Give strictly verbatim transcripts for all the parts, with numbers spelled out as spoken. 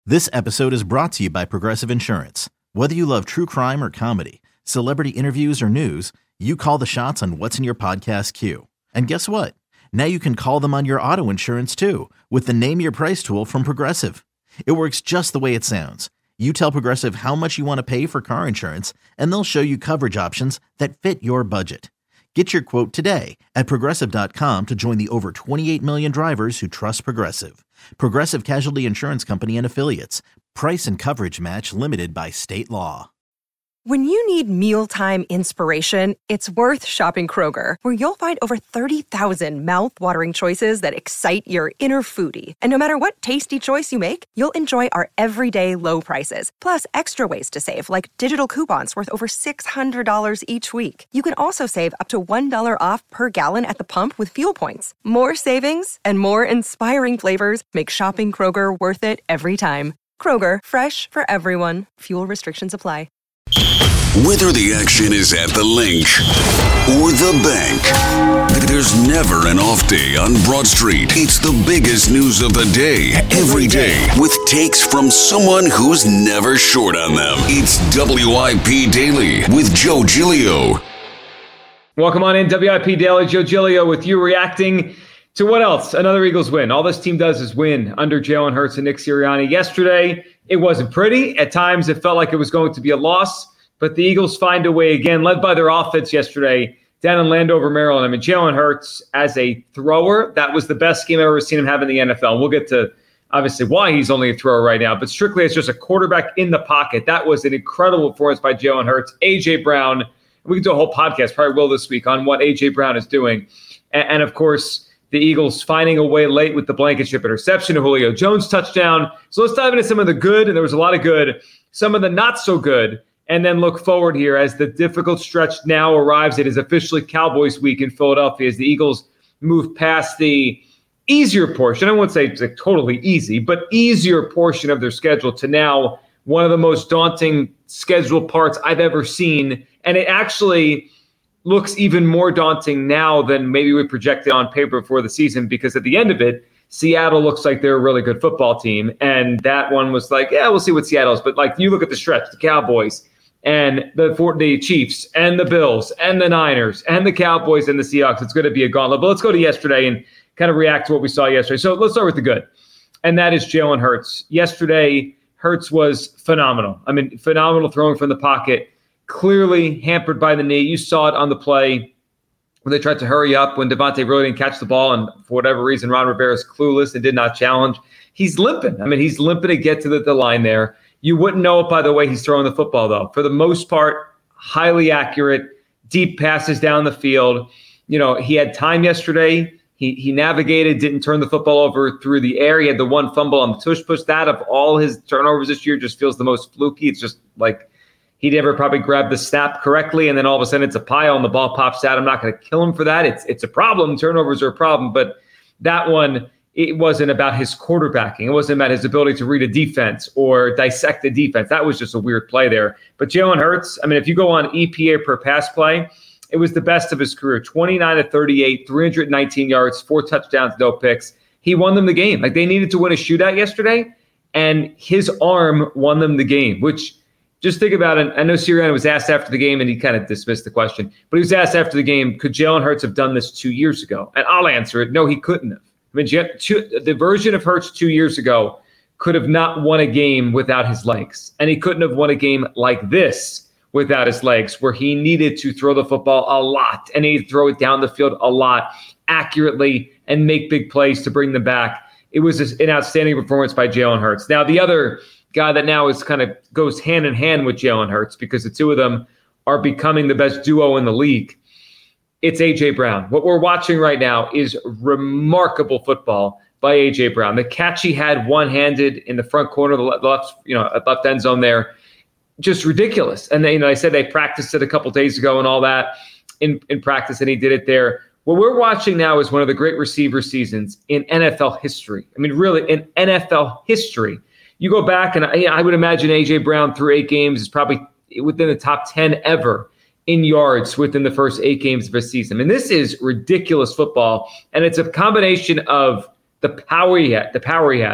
This episode is brought to you by Progressive Insurance. Whether you love true crime or comedy, celebrity interviews or news, you call the shots on what's in your podcast queue. And guess what? Now you can call them on your auto insurance too with the Name Your Price tool from Progressive. It works just the way it sounds. You tell Progressive how much you want to pay for car insurance, and they'll show you coverage options that fit your budget. Get your quote today at Progressive dot com to join the over twenty-eight million drivers who trust Progressive. Progressive Casualty Insurance Company and Affiliates. Price and coverage match limited by state law. When you need mealtime inspiration, it's worth shopping Kroger, where you'll find over thirty thousand mouth-watering choices that excite your inner foodie. And no matter what tasty choice you make, you'll enjoy our everyday low prices, plus extra ways to save, like digital coupons worth over six hundred dollars each week. You can also save up to one dollar off per gallon at the pump with fuel points. More savings and more inspiring flavors make shopping Kroger worth it every time. Kroger, fresh for everyone. Fuel restrictions apply. Whether the action is at the Link or the bank, there's never an off day on Broad Street. It's the biggest news of the day, every day, with takes from someone who's never short on them. It's W I P Daily with Joe Giglio. Welcome on in, W I P Daily. Joe Giglio with you, reacting to what else? Another Eagles win. All this team does is win under Jalen Hurts and Nick Sirianni. Yesterday, it wasn't pretty. At times, it felt like it was going to be a loss. But the Eagles find a way again, led by their offense yesterday down in Landover, Maryland. I mean, Jalen Hurts as a thrower, that was the best game I've ever seen him have in the N F L. We'll get to, obviously, why he's only a thrower right now. But strictly as just a quarterback in the pocket, that was an incredible performance by Jalen Hurts. A J. Brown, we can do a whole podcast, probably will this week, on what A J. Brown is doing. And, and of course, the Eagles finding a way late with the Blankenship interception, a Julio Jones touchdown. So let's dive into some of the good, and there was a lot of good, some of the not so good, and then look forward here as the difficult stretch now arrives. It is officially Cowboys week in Philadelphia as the Eagles move past the easier portion. I won't say it's like totally easy, but easier portion of their schedule to now one of the most daunting schedule parts I've ever seen. And it actually looks even more daunting now than maybe we projected on paper before the season, because at the end of it, Seattle looks like they're a really good football team. And that one was like, yeah, we'll see what Seattle is. But like you look at the stretch, the Cowboys, and the for the Chiefs and the Bills and the Niners and the Cowboys and the Seahawks. It's going to be a gauntlet. But let's go to yesterday and kind of react to what we saw yesterday. So let's start with the good, and that is Jalen Hurts. Yesterday, Hurts was phenomenal. I mean, phenomenal throwing from the pocket, clearly hampered by the knee. You saw it on the play when they tried to hurry up when Devontae really didn't catch the ball, and for whatever reason, Ron Rivera is clueless and did not challenge. He's limping. I mean, he's limping to get to the, the line there. You wouldn't know it by the way he's throwing the football, though. For the most part, highly accurate, deep passes down the field. You know, he had time yesterday. He he navigated, didn't turn the football over through the air. He had the one fumble on the tush push. That of all his turnovers this year just feels the most fluky. It's just like he never probably grabbed the snap correctly, and then all of a sudden it's a pile and the ball pops out. I'm not going to kill him for that. It's it's a problem. Turnovers are a problem. But that one, it wasn't about his quarterbacking. It wasn't about his ability to read a defense or dissect the defense. That was just a weird play there. But Jalen Hurts, I mean, if you go on E P A per pass play, it was the best of his career. twenty-nine to thirty-eight, three hundred nineteen yards, four touchdowns, no picks. He won them the game. Like, they needed to win a shootout yesterday, and his arm won them the game, which, just think about it. I know Sirianni was asked after the game, and he kind of dismissed the question. But he was asked after the game, could Jalen Hurts have done this two years ago? And I'll answer it. No, he couldn't have. I mean, two, the version of Hurts two years ago could have not won a game without his legs. And he couldn't have won a game like this without his legs, where he needed to throw the football a lot, and he'd throw it down the field a lot, accurately, and make big plays to bring them back. It was an outstanding performance by Jalen Hurts. Now, the other guy that now is kind of goes hand in hand with Jalen Hurts, because the two of them are becoming the best duo in the league, it's A J. Brown. What we're watching right now is remarkable football by A J. Brown. The catch he had one-handed in the front corner, the left, you know, left end zone there, just ridiculous. And they, you know, I said they practiced it a couple days ago and all that in, in practice, and he did it there. What we're watching now is one of the great receiver seasons in N F L history. I mean, really, in N F L history. You go back, and I, I would imagine A J. Brown through eight games is probably within the top ten ever in yards within the first eight games of a season. I mean, this is ridiculous football, and it's a combination of the power he ha- the power he has.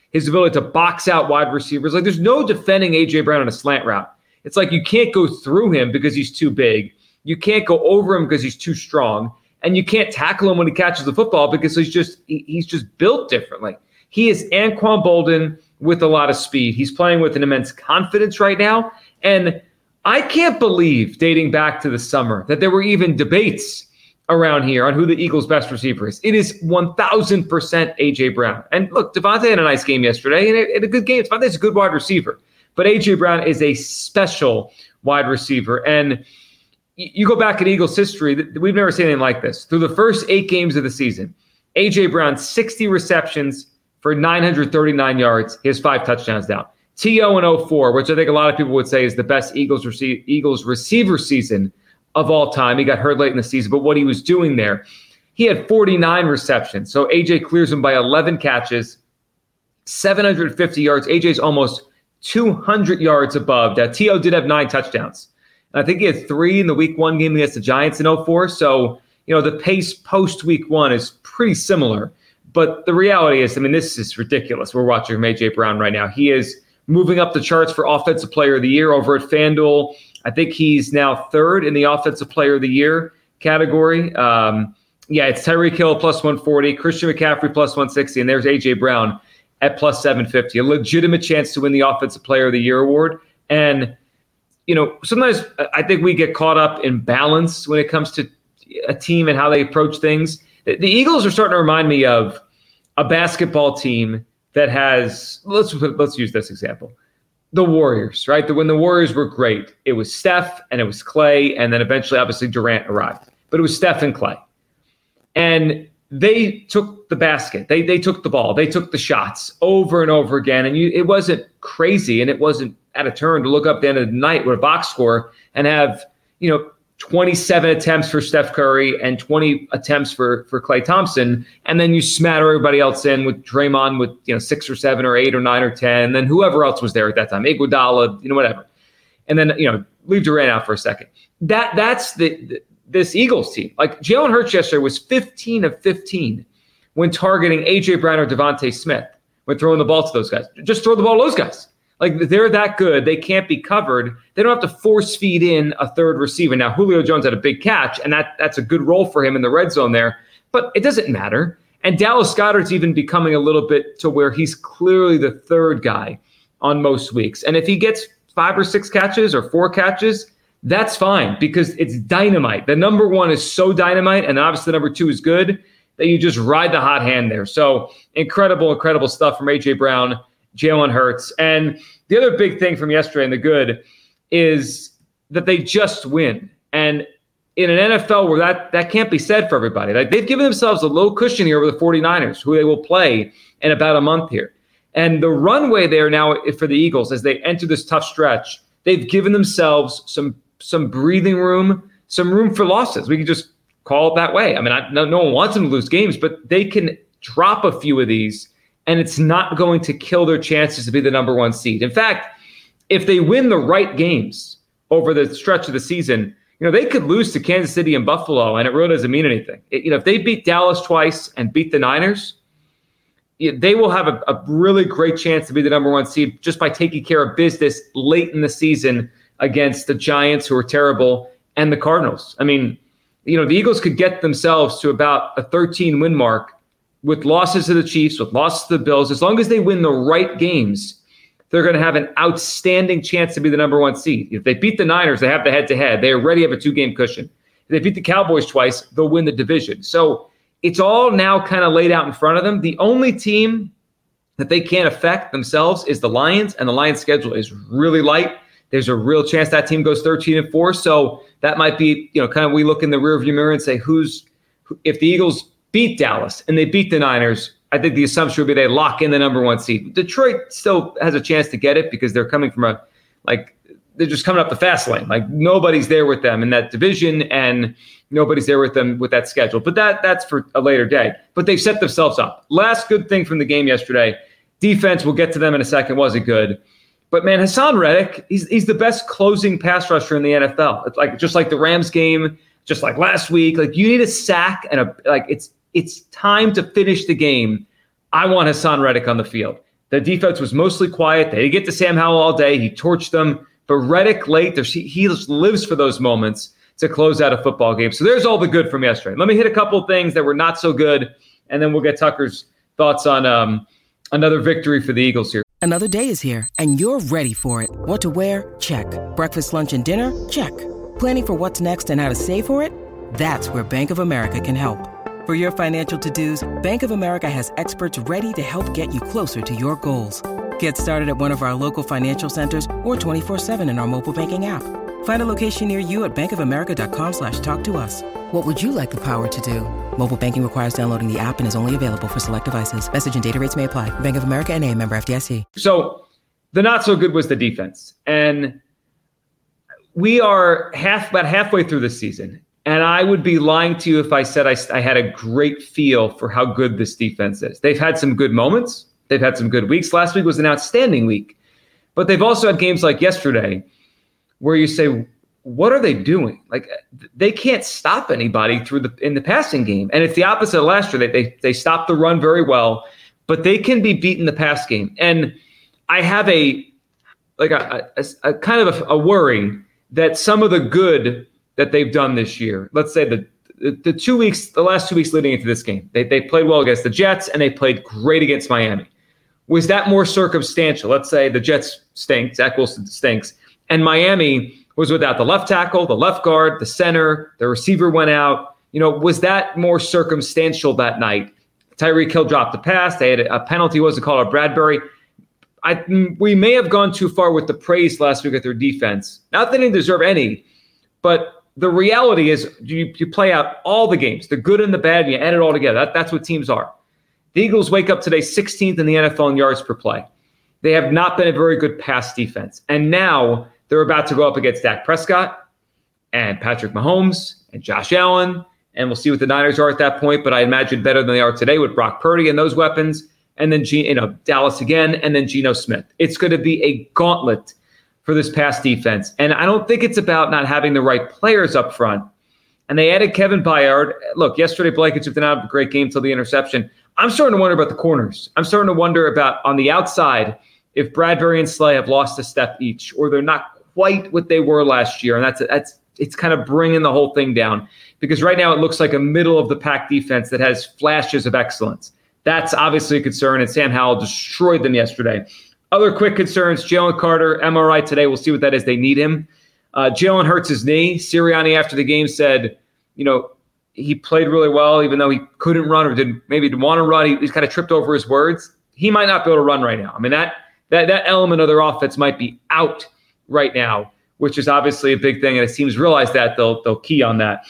his ability to box out wide receivers. Like, there's no defending A J Brown on a slant route. It's like you can't go through him because he's too big. You can't go over him because he's too strong. And you can't tackle him when he catches the football because he's just he's just built differently. He is Anquan Boldin with a lot of speed. He's playing with an immense confidence right now. And I can't believe, dating back to the summer, that there were even debates around here on who the Eagles' best receiver is. It is one thousand percent A J Brown. And look, Devontae had a nice game yesterday, and it, it a good game. Devontae's a good wide receiver. But A J Brown is a special wide receiver. And you go back in Eagles history, we've never seen anything like this. Through the first eight games of the season, A J Brown, sixty receptions for nine hundred thirty-nine yards. He has five touchdowns down. T O in oh four, which I think a lot of people would say is the best Eagles, rec- Eagles receiver season of all time. He got hurt late in the season, but what he was doing there, he had forty-nine receptions. So A J clears him by eleven catches, seven hundred fifty yards. A J's almost two hundred yards above. Now, T O did have nine touchdowns. And I think he had three in the week one game against the Giants in oh four. So, you know, the pace post week one is pretty similar. But the reality is, I mean, this is ridiculous. We're watching from A J Brown right now. He is moving up the charts for Offensive Player of the Year over at FanDuel. I think he's now third in the Offensive Player of the Year category. Um, yeah, it's Tyreek Hill plus one forty, Christian McCaffrey plus one sixty, and there's A J Brown at plus seven fifty. A legitimate chance to win the Offensive Player of the Year award. And, you know, sometimes I think we get caught up in balance when it comes to a team and how they approach things. The Eagles are starting to remind me of a basketball team that has, let's let's use this example, the Warriors, right? The, when the Warriors were great, it was Steph and it was Clay, and then eventually, obviously, Durant arrived. But it was Steph and Clay. And they took the basket. They they took the ball. They took the shots over and over again. And you, it wasn't crazy, and it wasn't at a turn to look up at the end of the night with a box score and have, you know, twenty-seven attempts for Steph Curry and twenty attempts for, for Klay Thompson. And then you smatter everybody else in with Draymond with, you know, six or seven or eight or nine or ten. And then whoever else was there at that time, Iguodala, you know, whatever. And then, you know, leave Durant out for a second. That That's the, the this Eagles team. Like Jalen Hurts yesterday was fifteen of fifteen when targeting A J Brown or Devontae Smith, when throwing the ball to those guys. Just throw the ball to those guys. Like, they're that good. They can't be covered. They don't have to force feed in a third receiver. Now, Julio Jones had a big catch, and that that's a good role for him in the red zone there. But it doesn't matter. And Dallas Goedert's even becoming a little bit to where he's clearly the third guy on most weeks. And if he gets five or six catches or four catches, that's fine because it's dynamite. The number one is so dynamite, and obviously the number two is good, that you just ride the hot hand there. So incredible, incredible stuff from A J Brown, Jalen Hurts. And the other big thing from yesterday and the good is that they just win. And in an N F L where that, that can't be said for everybody, like they've given themselves a little cushion here with the 49ers, who they will play in about a month here. And the runway there now for the Eagles as they enter this tough stretch, they've given themselves some some breathing room, some room for losses. We can just call it that way. I mean, I, no, no one wants them to lose games, but they can drop a few of these, and it's not going to kill their chances to be the number one seed. In fact, if they win the right games over the stretch of the season, you know, they could lose to Kansas City and Buffalo, and it really doesn't mean anything. It, you know, if they beat Dallas twice and beat the Niners, they will have a, a really great chance to be the number one seed just by taking care of business late in the season against the Giants, who are terrible, and the Cardinals. I mean, you know, the Eagles could get themselves to about a thirteen win mark with losses to the Chiefs, with losses to the Bills. As long as they win the right games, they're going to have an outstanding chance to be the number one seed. If they beat the Niners, they have the head-to-head. They already have a two-game cushion. If they beat the Cowboys twice, they'll win the division. So it's all now kind of laid out in front of them. The only team that they can't affect themselves is the Lions, and the Lions' schedule is really light. There's a real chance that team goes thirteen and four. So that might be, you know, kind of we look in the rearview mirror and say, who's if the Eagles beat Dallas and they beat the Niners, I think the assumption would be they lock in the number one seed. Detroit still has a chance to get it because they're coming from a like they're just coming up the fast lane. Like nobody's there with them in that division, and nobody's there with them with that schedule. But that that's for a later day. But they've set themselves up. Last good thing from the game yesterday, defense, we'll get to them in a second, wasn't good. But, man, Hassan Reddick, he's he's the best closing pass rusher in the N F L. It's like just like the Rams game, just like last week. Like, you need a sack and a like it's it's time to finish the game. I want Hassan Reddick on the field. The defense was mostly quiet. They didn't get to Sam Howell all day. He torched them. But Reddick late, he lives for those moments to close out a football game. So there's all the good from yesterday. Let me hit a couple of things that were not so good, and then we'll get Tucker's thoughts on um, another victory for the Eagles here. Another day is here, and you're ready for it. What to wear? Check. Breakfast, lunch, and dinner? Check. Planning for what's next and how to save for it? That's where Bank of America can help. For your financial to-dos, Bank of America has experts ready to help get you closer to your goals. Get started at one of our local financial centers or twenty-four seven in our mobile banking app. Find a location near you at bankofamerica.com slash talk to us. What would you like the power to do? Mobile banking requires downloading the app and is only available for select devices. Message and data rates may apply. Bank of America N A, member F D I C. So the not so good was the defense. And we are half about halfway through the season. And I would be lying to you if I said I, I had a great feel for how good this defense is. They've had some good moments. They've had some good weeks. Last week was an outstanding week. But they've also had games like yesterday where you say, what are they doing? Like, they can't stop anybody through the in the passing game. And it's the opposite of last year. They they, they stop the run very well, but they can be beat in the pass game. And I have a like a, a, a kind of a, a worry that some of the good that they've done this year, let's say the the, the two weeks, the last two weeks leading into this game, they they played well against the Jets and they played great against Miami. Was that more circumstantial? Let's say the Jets stink, Zach Wilson stinks, and Miami was without the left tackle, the left guard, the center, the receiver went out. You know, was that more circumstantial that night? Tyreek Hill dropped the pass. They had a, a penalty, wasn't called on Bradbury. I, we may have gone too far with the praise last week at their defense. Not that they didn't deserve any, but the reality is you, you play out all the games, the good and the bad, and you add it all together. That, that's what teams are. The Eagles wake up today sixteenth in the N F L in yards per play. They have not been a very good pass defense. And now they're about to go up against Dak Prescott and Patrick Mahomes and Josh Allen. And we'll see what the Niners are at that point. But I imagine better than they are today with Brock Purdy and those weapons. And then you know, Dallas again, and then Geno Smith. It's going to be a gauntlet for this pass defense. And I don't think it's about not having the right players up front. And they added Kevin Byard. Look, yesterday Blankenship did not have a great game till the interception. I'm starting to wonder about the corners. I'm starting to wonder about on the outside if Bradbury and Slay have lost a step each, or they're not quite what they were last year. And that's that's it's kind of bringing the whole thing down, because right now it looks like a middle of the pack defense that has flashes of excellence. That's obviously a concern, and Sam Howell destroyed them yesterday. Other quick concerns, Jalen Carter, M R I today. We'll see what that is. They need him. Uh, Jalen hurts his knee. Sirianni after the game said, you know, he played really well, even though he couldn't run or didn't maybe didn't want to run. He, he's kind of tripped over his words. He might not be able to run right now. I mean, that that that element of their offense might be out right now, which is obviously a big thing. And if teams realize that, they'll they'll key on that.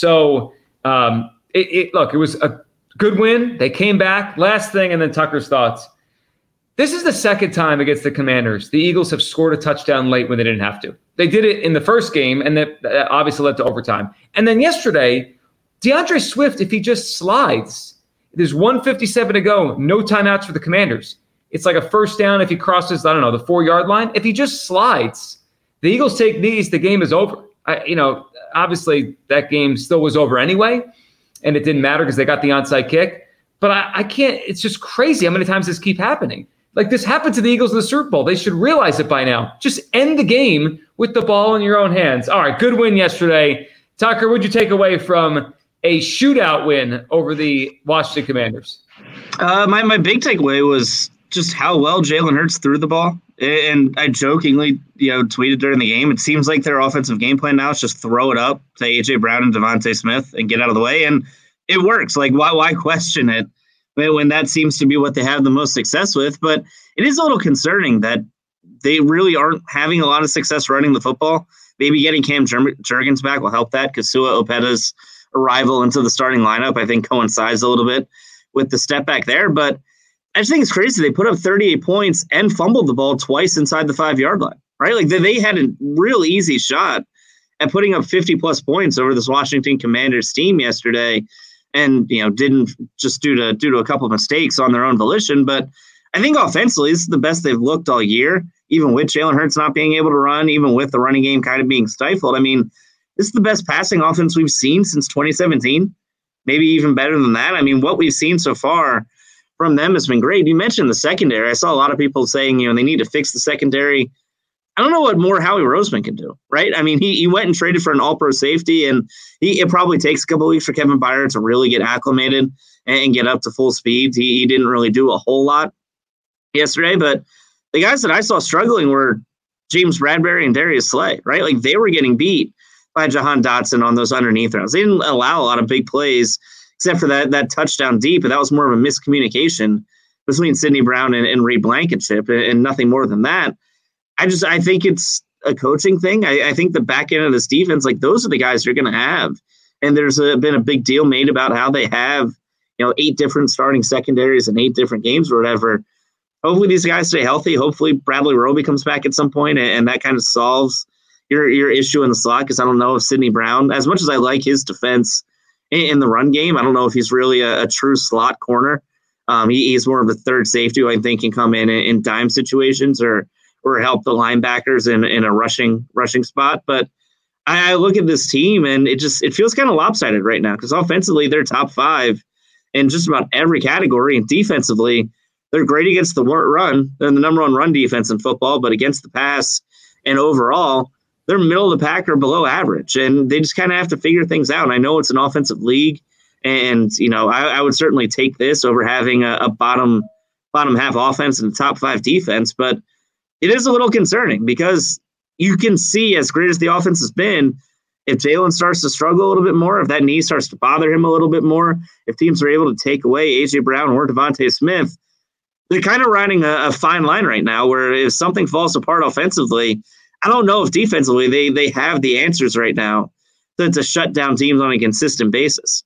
So um, it, it look, it was a good win. They came back. Last thing, and then Tucker's thoughts. This is the second time against the Commanders the Eagles have scored a touchdown late when they didn't have to. They did it in the first game, and that obviously led to overtime. And then yesterday, DeAndre Swift, if he just slides, there's one fifty-seven to go, no timeouts for the Commanders. It's like a first down if he crosses, I don't know, the four-yard line. If he just slides, the Eagles take these, the game is over. I, you know, obviously that game still was over anyway, and it didn't matter because they got the onside kick. But I, I can't, it's just crazy how many times this keep happening. Like, this happened to the Eagles in the Super Bowl. They should realize it by now. Just end the game with the ball in your own hands. All right, good win yesterday. Tucker, what'd you take away from a shootout win over the Washington Commanders? Uh, my, my big takeaway was just how well Jalen Hurts threw the ball. And I jokingly, you know, tweeted during the game, it seems like their offensive game plan now is just throw it up to A J Brown and Devontae Smith and get out of the way. And it works. Like, why why question it when that seems to be what they have the most success with? But it is a little concerning that they really aren't having a lot of success running the football. Maybe getting Cam Jur- Jurgens back will help that, because Sua Opeta's arrival into the starting lineup, I think, coincides a little bit with the step back there. But I just think it's crazy. They put up thirty-eight points and fumbled the ball twice inside the five-yard line, right? Like, they, they had a real easy shot at putting up fifty-plus points over this Washington Commanders team yesterday, and, you know, didn't just due to due to a couple of mistakes on their own volition. But I think offensively, this is the best they've looked all year, even with Jalen Hurts not being able to run, even with the running game kind of being stifled. I mean, this is the best passing offense we've seen since twenty seventeen, maybe even better than that. I mean, what we've seen so far from them has been great. You mentioned the secondary. I saw a lot of people saying, you know, they need to fix the secondary. I don't know what more Howie Roseman can do, right? I mean, he, he went and traded for an all-pro safety, and he, it probably takes a couple of weeks for Kevin Byard to really get acclimated and, and get up to full speed. He, he didn't really do a whole lot yesterday, but the guys that I saw struggling were James Bradbury and Darius Slay, right? Like, they were getting beat by Jahan Dotson on those underneath routes. They didn't allow a lot of big plays except for that that touchdown deep, but that was more of a miscommunication between Sidney Brown and, and Reed Blankenship, and, and nothing more than that. I just I think it's a coaching thing. I, I think the back end of this defense, like, those are the guys you're going to have. And there's a, been a big deal made about how they have, you know, eight different starting secondaries in eight different games or whatever. Hopefully these guys stay healthy. Hopefully Bradley Roby comes back at some point, and, and that kind of solves your your issue in the slot, because I don't know if Sidney Brown, as much as I like his defense in, in the run game, I don't know if he's really a, a true slot corner. Um, he, he's more of a third safety who I think can come in in, in dime situations or or help the linebackers in, in a rushing rushing spot. But I, I look at this team, and it just it feels kind of lopsided right now, because offensively they're top five in just about every category, and defensively they're great against the run. They're the number one run defense in football, but against the pass and overall, they're middle of the pack or below average, and they just kind of have to figure things out. And I know it's an offensive league, and you know I, I would certainly take this over having a, a bottom bottom half offense and a top five defense, but it is a little concerning because you can see, as great as the offense has been, if Jalen starts to struggle a little bit more, if that knee starts to bother him a little bit more, if teams are able to take away A J Brown or Devontae Smith, they're kind of riding a, a fine line right now where if something falls apart offensively, I don't know if defensively they they have the answers right now to, to shut down teams on a consistent basis.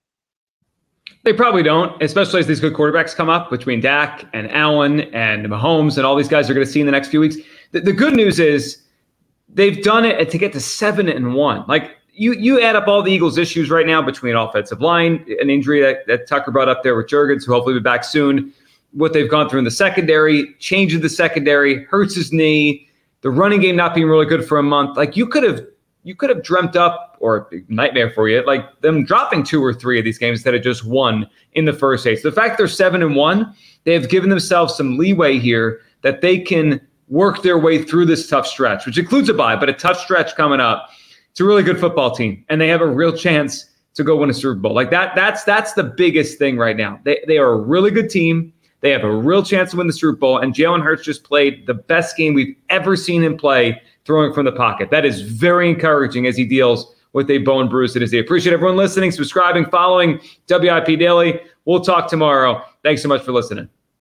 They probably don't, especially as these good quarterbacks come up between Dak and Allen and Mahomes and all these guys are going to see in the next few weeks. The, the good news is they've done it to get to seven and one. Like you, you add up all the Eagles' issues right now between offensive line, an injury that, that Tucker brought up there with Jurgens, who hopefully will be back soon. What they've gone through in the secondary, change of the secondary, hurts his knee. The running game not being really good for a month. Like you could have you could have dreamt up, or a nightmare for you, like them dropping two or three of these games instead of just one in the first eight. So the fact they're seven and one, they have given themselves some leeway here that they can work their way through this tough stretch, which includes a bye, but a tough stretch coming up. It's a really good football team, and they have a real chance to go win a Super Bowl. Like that, that's that's the biggest thing right now. They they are a really good team. They have a real chance to win the Super Bowl, and Jalen Hurts just played the best game we've ever seen him play throwing from the pocket. That is very encouraging as he deals with a bone bruise to his knee. Appreciate everyone listening, subscribing, following W I P Daily. We'll talk tomorrow. Thanks so much for listening.